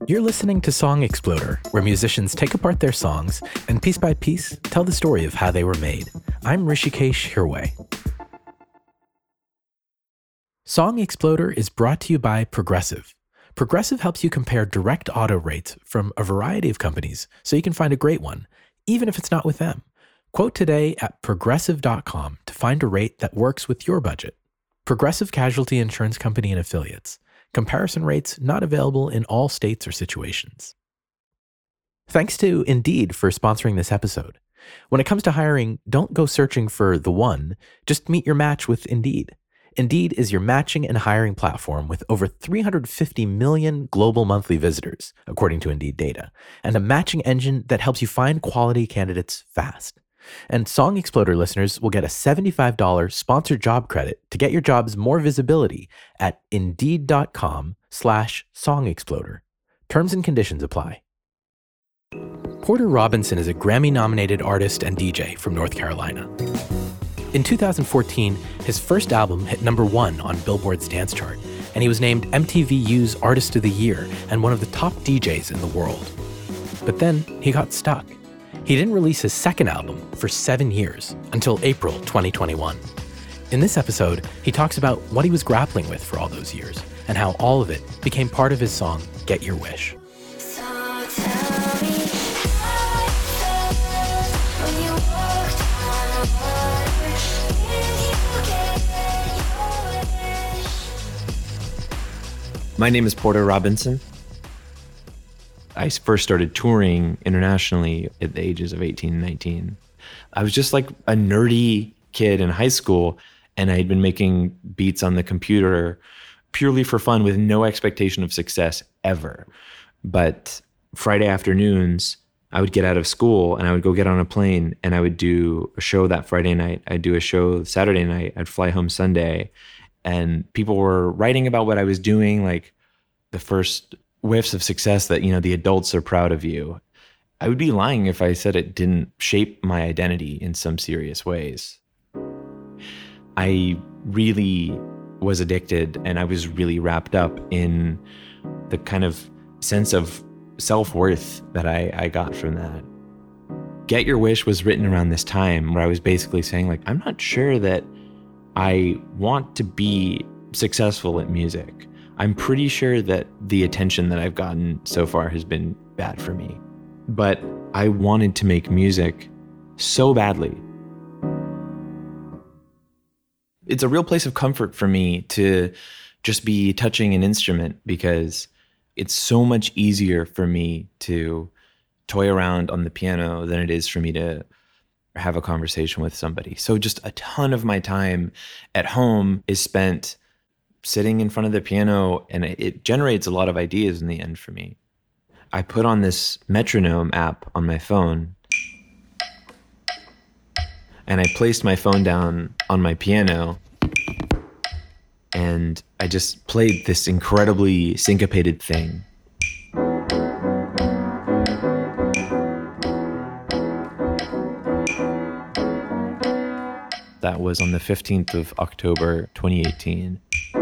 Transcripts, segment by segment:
You're listening to Song Exploder, where musicians take apart their songs and piece by piece tell the story of how they were made. I'm Rishikesh Hirway. Song Exploder is brought to you by Progressive. Progressive helps you compare direct auto rates from a variety of companies so you can find a great one, even if it's not with them. Quote today at progressive.com to find a rate that works with your budget. Progressive Casualty Insurance Company and Affiliates. Comparison rates not available in all states or situations. Thanks to Indeed for sponsoring this episode. When it comes to hiring, don't go searching for the one, just meet your match with Indeed. Indeed is your matching and hiring platform with over 350 million global monthly visitors, according to Indeed data, and a matching engine that helps you find quality candidates fast. And Song Exploder listeners will get a $75 sponsored job credit to get your jobs more visibility at Indeed.com/SongExploder. Terms and conditions apply. Porter Robinson is a Grammy-nominated artist and DJ from North Carolina. In 2014, his first album hit #1 on Billboard's dance chart, and he was named MTVU's Artist of the Year and one of the top DJs in the world. But then he got stuck. He didn't release his second album for 7 years, until April 2021. In this episode, he talks about what he was grappling with for all those years, and how all of it became part of his song, Get Your Wish. So tell me how it felt when you walked on the water. Did you get your wish? My name is Porter Robinson. I first started touring internationally at the ages of 18 and 19. I was just like a nerdy kid in high school, and I had been making beats on the computer purely for fun with no expectation of success ever. But Friday afternoons, I would get out of school and I would go get on a plane and I would do a show that Friday night. I'd do a show Saturday night. I'd fly home Sunday. And people were writing about what I was doing, like the first whiffs of success that, the adults are proud of you. I would be lying if I said it didn't shape my identity in some serious ways. I really was addicted, and I was really wrapped up in the kind of sense of self-worth that I got from that. Get Your Wish was written around this time where I was basically saying, like, I'm not sure that I want to be successful at music. I'm pretty sure that the attention that I've gotten so far has been bad for me. But I wanted to make music so badly. It's a real place of comfort for me to just be touching an instrument, because it's so much easier for me to toy around on the piano than it is for me to have a conversation with somebody. So just a ton of my time at home is spent sitting in front of the piano, and it generates a lot of ideas in the end for me. I put on this metronome app on my phone, and I placed my phone down on my piano, and I just played this incredibly syncopated thing. That was on the 15th of October, 2018.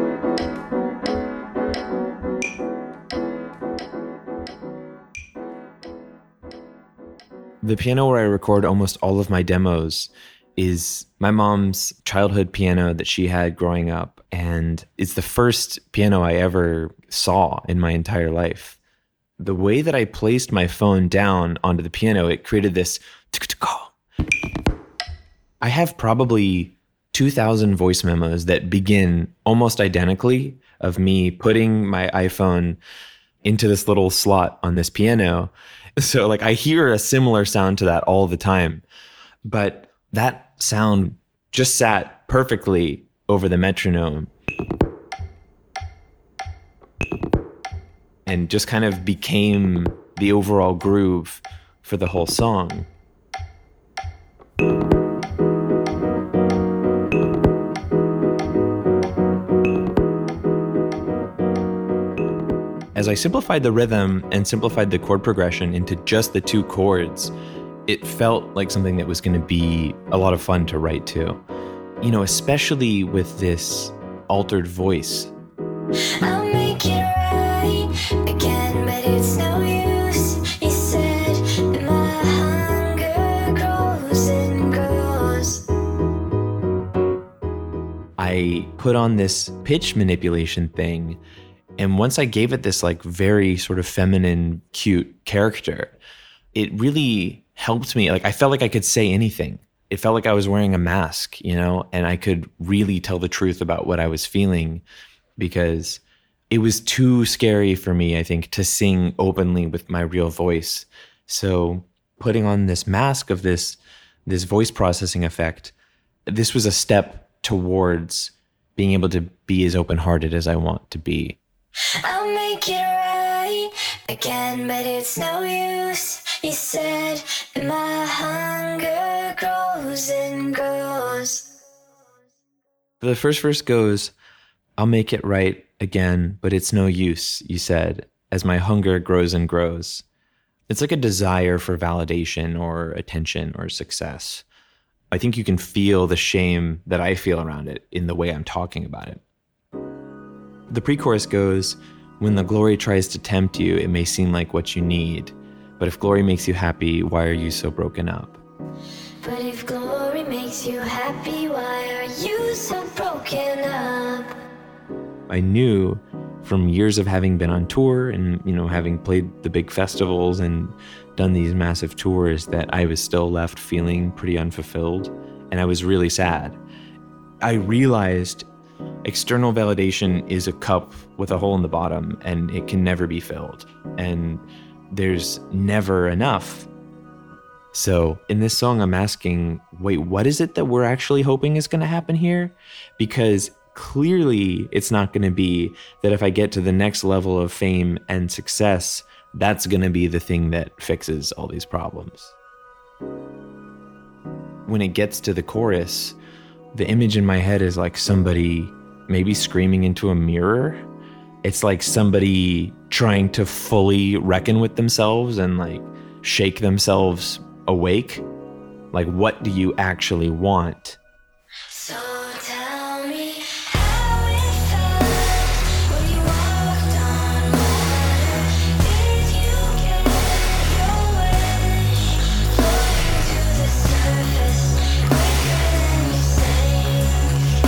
The piano where I record almost all of my demos is my mom's childhood piano that she had growing up. And it's the first piano I ever saw in my entire life. The way that I placed my phone down onto the piano, it created this tick-tick-call. I have probably 2,000 voice memos that begin almost identically of me putting my iPhone into this little slot on this piano. So like I hear a similar sound to that all the time, but that sound just sat perfectly over the metronome and just kind of became the overall groove for the whole song. As I simplified the rhythm and simplified the chord progression into just the two chords, it felt like something that was going to be a lot of fun to write to. Especially with this altered voice. I'll make it right again, but it's put on this pitch manipulation thing. And once I gave it this like very sort of feminine, cute character, it really helped me. Like I felt like I could say anything. It felt like I was wearing a mask, you know, and I could really tell the truth about what I was feeling, because it was too scary for me, I think, to sing openly with my real voice. So putting on this mask of this voice processing effect, this was a step towards being able to be as open-hearted as I want to be. I'll make it right again, but it's no use. You said that my hunger grows and grows. The first verse goes, I'll make it right again, but it's no use, you said, as my hunger grows and grows. It's like a desire for validation or attention or success. I think you can feel the shame that I feel around it in the way I'm talking about it. The pre-chorus goes, when the glory tries to tempt you, it may seem like what you need. But if glory makes you happy, why are you so broken up? But if glory makes you happy, why are you so broken up? I knew from years of having been on tour and, you know, having played the big festivals and done these massive tours that I was still left feeling pretty unfulfilled. And I was really sad. I realized external validation is a cup with a hole in the bottom and it can never be filled. And there's never enough. So in this song, I'm asking, wait, what is it that we're actually hoping is going to happen here? Because clearly it's not going to be that if I get to the next level of fame and success, that's going to be the thing that fixes all these problems. When it gets to the chorus, the image in my head is like somebody maybe screaming into a mirror. It's like somebody trying to fully reckon with themselves and like shake themselves awake. Like, what do you actually want? So tell me how it felt when you walked on water. Did you get your wish? Floating to the surface quicker than you sank.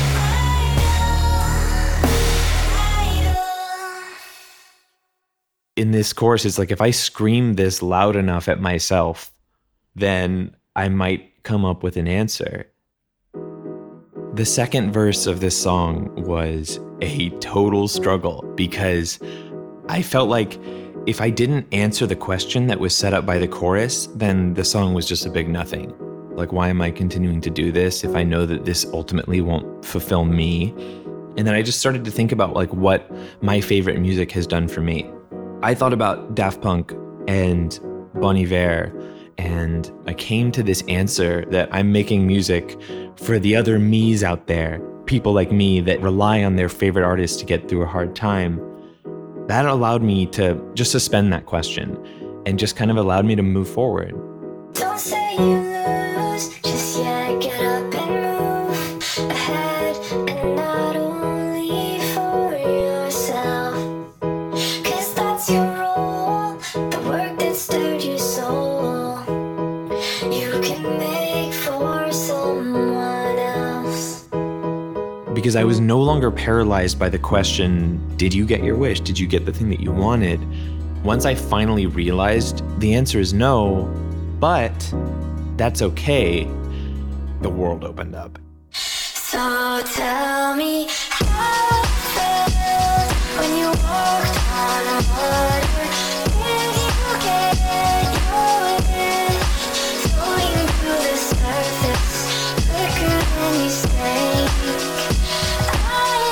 I know. In this chorus, it's like if I scream this loud enough at myself, then I might come up with an answer. The second verse of this song was a total struggle because I felt like if I didn't answer the question that was set up by the chorus, then the song was just a big nothing. Like, why am I continuing to do this if I know that this ultimately won't fulfill me? And then I just started to think about like what my favorite music has done for me. I thought about Daft Punk and Bon Iver, and I came to this answer that I'm making music for the other me's out there, people like me that rely on their favorite artists to get through a hard time. That allowed me to just suspend that question and just kind of allowed me to move forward. Don't say you lose, just yet get up and move ahead, and not only for yourself, 'cause that's your role, the work that stirred your soul, you can make for someone else. Because I was no longer paralyzed by the question, did you get your wish? Did you get the thing that you wanted? Once I finally realized the answer is no, but that's okay, the world opened up. So tell me how it felt when you walked on water. Did you get your wish? Floating through the surface quicker than you sank. I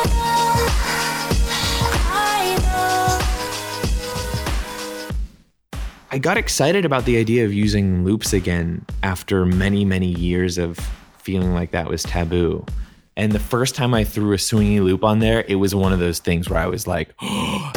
know. I got excited about the idea of using loops again after many, many years of feeling like that was taboo. And the first time I threw a swingy loop on there, it was one of those things where I was like, oh.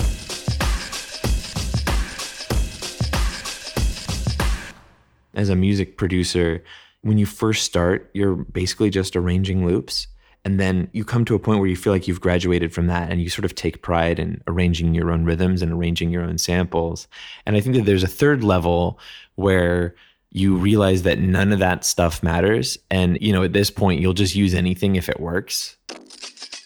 As a music producer, when you first start, you're basically just arranging loops. And then you come to a point where you feel like you've graduated from that and you sort of take pride in arranging your own rhythms and arranging your own samples. And I think that there's a third level where you realize that none of that stuff matters. And, you know, at this point, you'll just use anything if it works.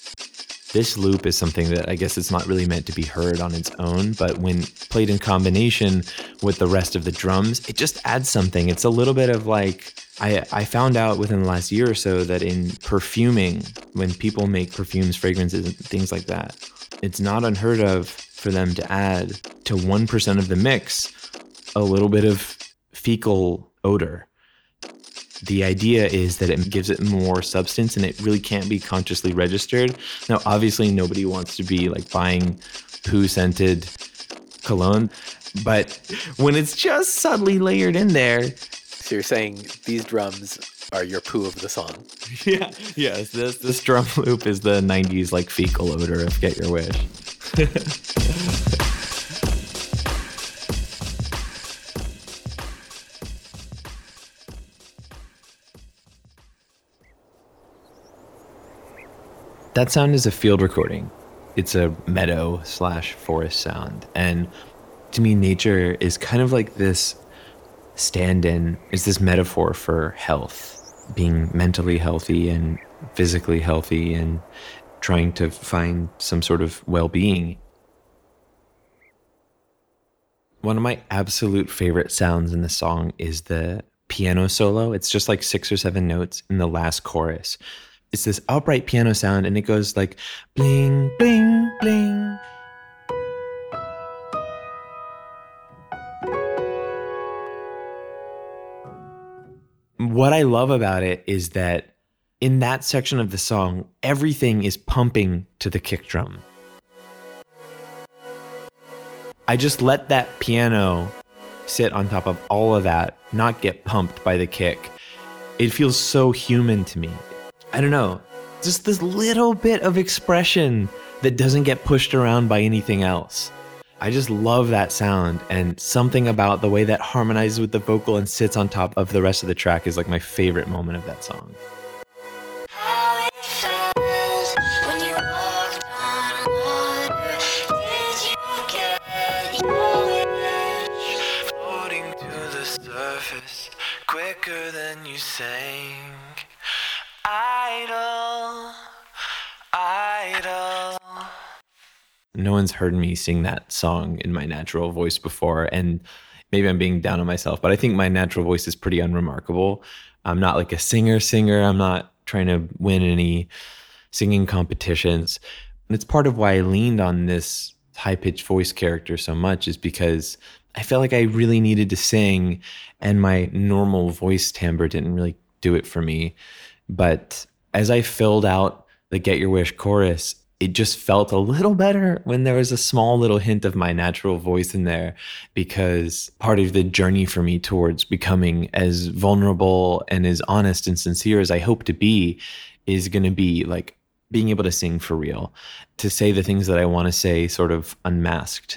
This loop is something that I guess it's not really meant to be heard on its own, but when played in combination with the rest of the drums, it just adds something. It's a little bit of like, I found out within the last year or so that in perfuming, when people make perfumes, fragrances, and things like that, it's not unheard of for them to add to 1% of the mix a little bit of fecal odor. The idea is that it gives it more substance and it really can't be consciously registered. Now, obviously, nobody wants to be like buying poo-scented cologne, but when it's just subtly layered in there. So you're saying these drums are your poo of the song? Yeah, yes. This drum loop is the 90s like fecal odor of Get Your Wish. That sound is a field recording. It's a meadow/forest sound. And to me, nature is kind of like this stand-in, is this metaphor for health, being mentally healthy and physically healthy and trying to find some sort of well-being. One of my absolute favorite sounds in the song is the piano solo. It's just like 6 or 7 notes in the last chorus. It's this upright piano sound, and it goes like bling, bling, bling. What I love about it is that in that section of the song, everything is pumping to the kick drum. I just let that piano sit on top of all of that, not get pumped by the kick. It feels so human to me. I don't know, just this little bit of expression that doesn't get pushed around by anything else. I just love that sound, and something about the way that harmonizes with the vocal and sits on top of the rest of the track is like my favorite moment of that song. How it felt when you walked on water. Did you get your wish? Floating to the surface quicker than you sank. Idle, idle. No one's heard me sing that song in my natural voice before, and maybe I'm being down on myself, but I think my natural voice is pretty unremarkable. I'm not like a singer. I'm not trying to win any singing competitions. And it's part of why I leaned on this high-pitched voice character so much, is because I felt like I really needed to sing, and my normal voice timbre didn't really do it for me. But as I filled out the Get Your Wish chorus, it just felt a little better when there was a small little hint of my natural voice in there, because part of the journey for me towards becoming as vulnerable and as honest and sincere as I hope to be is going to be like being able to sing for real, to say the things that I want to say sort of unmasked.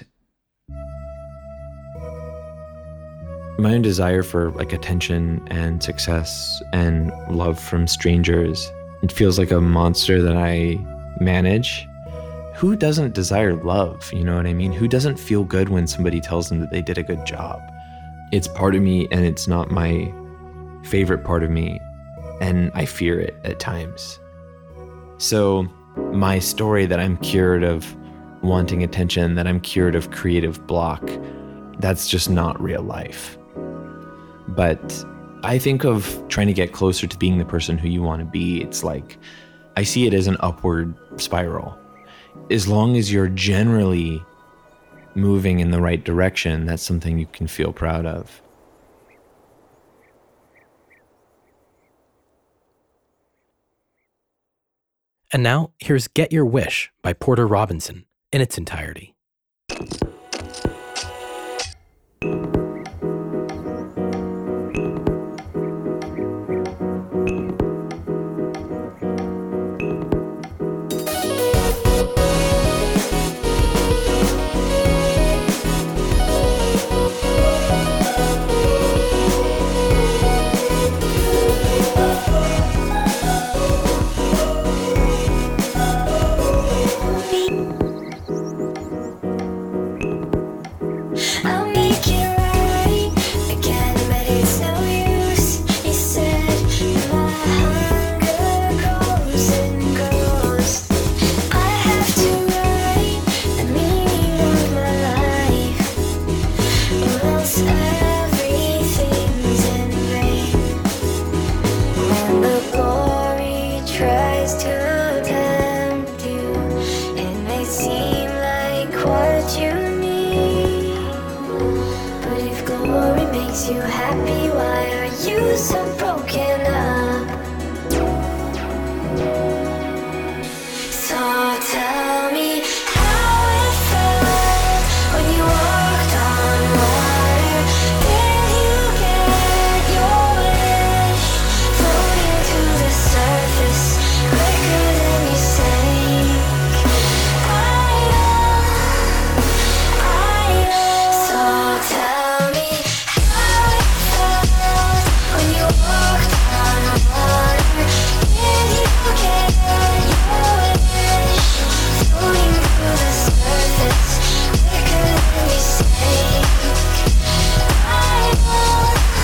My own desire for like attention and success and love from strangers, it feels like a monster that I manage. Who doesn't desire love? You know what I mean? Who doesn't feel good when somebody tells them that they did a good job? It's part of me, and it's not my favorite part of me, and I fear it at times. So my story that I'm cured of wanting attention, that I'm cured of creative block, that's just not real life. But I think of trying to get closer to being the person who you want to be. It's like, I see it as an upward spiral. As long as you're generally moving in the right direction, that's something you can feel proud of. And now, here's Get Your Wish by Porter Robinson in its entirety. I makes you happy? Why are you so broken up? So tell me how it felt when you walked on water. Did you get your wish? Floating to the surface quicker than you sank. I know. So tell me how it felt when you walked on water. Did you get your wish? Floating through the surface quicker than you sank. I know.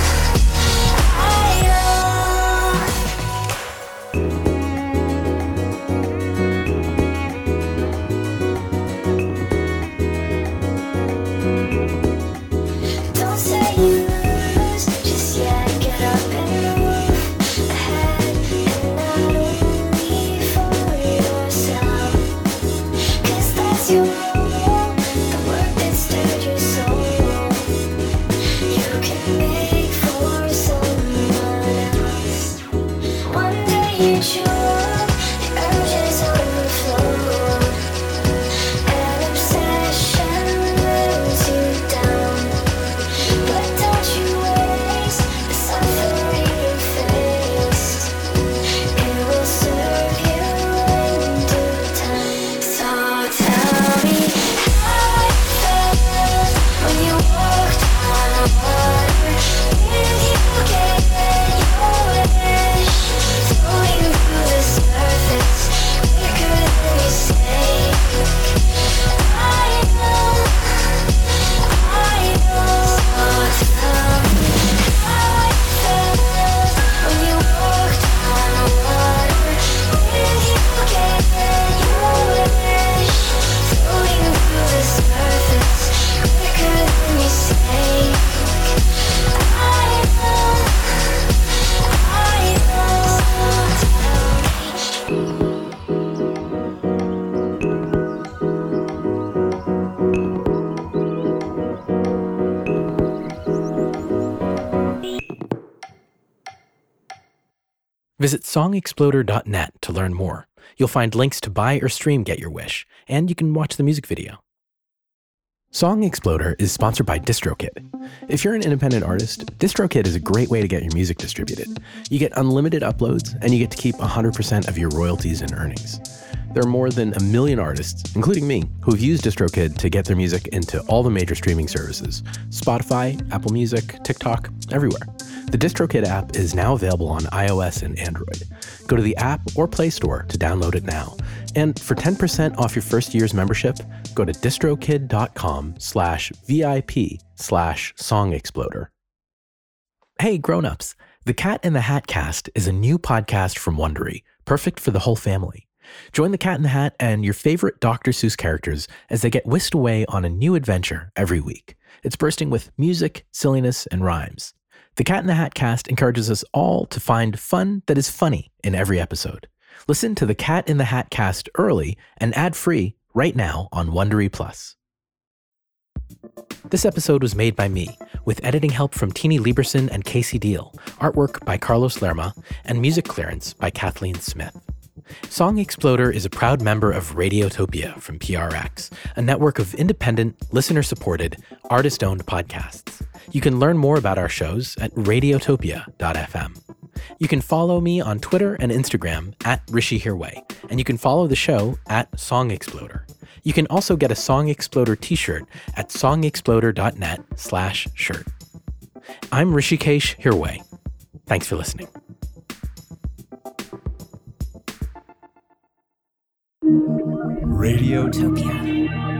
Don't say you lose just yet. Get up and move ahead, and not only for yourself. 'Cause that's your role, the work that stirred your soul. You can make for someone else. One day you choke, the urges overflow. An obsession wears you down. But don't you waste the suffering you faced. It will serve you in due time. So tell me how it felt when you walked on water. Did you get your wish? Floating through the surface quicker than you sank. I know. So tell me how it felt when you walked on water. Did you get your wish? Floating through the surface quicker than you sank. I know. Visit songexploder.net to learn more. You'll find links to buy or stream Get Your Wish, and you can watch the music video. Song Exploder is sponsored by DistroKid. If you're an independent artist, DistroKid is a great way to get your music distributed. You get unlimited uploads, and you get to keep 100% of your royalties and earnings. There are more than 1 million artists, including me, who've used DistroKid to get their music into all the major streaming services: Spotify, Apple Music, TikTok, everywhere. The DistroKid app is now available on iOS and Android. Go to the app or Play Store to download it now. And for 10% off your first year's membership, go to distrokid.com/VIP/songexploder. Hey grown-ups, the Cat in the Hat Cast is a new podcast from Wondery, perfect for the whole family. Join the Cat in the Hat and your favorite Dr. Seuss characters as they get whisked away on a new adventure every week. It's bursting with music, silliness, and rhymes. The Cat in the Hat Cast encourages us all to find fun that is funny in every episode. Listen to the Cat in the Hat Cast early and ad-free right now on Wondery Plus. This episode was made by me, with editing help from Teeny Lieberson and Casey Deal, artwork by Carlos Lerma, and music clearance by Kathleen Smith. Song Exploder is a proud member of Radiotopia from PRX, a network of independent, listener-supported, artist-owned podcasts. You can learn more about our shows at radiotopia.fm. You can follow me on Twitter and Instagram at Rishi Hirway, and you can follow the show at Song Exploder. You can also get a Song Exploder t-shirt at songexploder.net/shirt. I'm Rishikesh Hirway. Thanks for listening. Radiotopia.